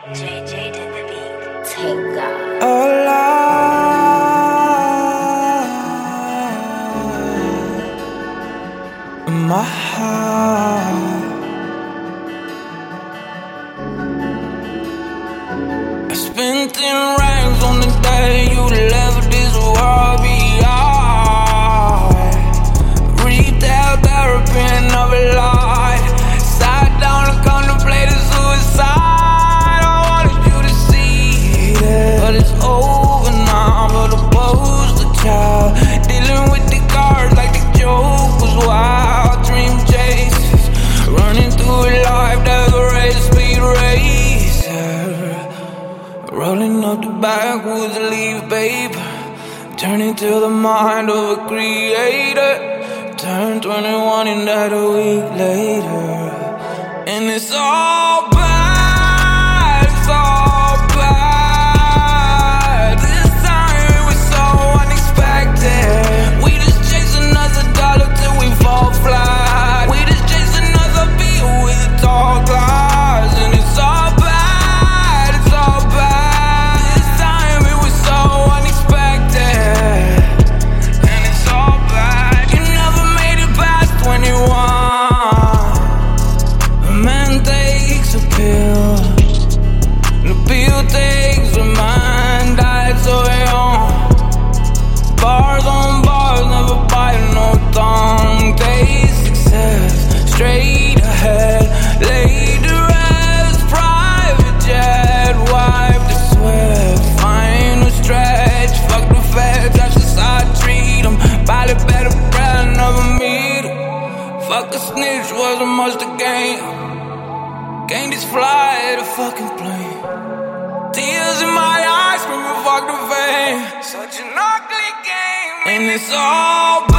JJ did the beat. Thank God. My heart, I spent 10 racks on the day you left this world behind. Retail therapy and of a lie. Sat down and contemplated suicide. I wanted you to see it, but it's over now. But the poster child, dealing with the cards like the joke was wild. Dream chasers, running through a life that's a race, speed racer. Rolling up the backwoods leaf paper, turning to the mind of a creator. Turned 21 and died a week later. And it's all bad, it's all bad. This time it was so unexpected. We just chase another dollar till we fall flat. We just chase another beat with a tall glass. And it's all bad, it's all bad. This time it was so unexpected. And it's all bad. You never made it past 21. A man takes a pill. The pill takes a man, died so young. Bars on bars, never bite no tongue. Taste success, straight ahead. Laid to rest, private jet. Wipe the sweat, final stretch. Fuck the feds, that's just how I treat them. Body better, bread, never meet them. Fuck a snitch, wasn't much to gain. Can't just fly the fucking plane. Tears in my eyes, screaming fuck the fame. Such an ugly game, and it's all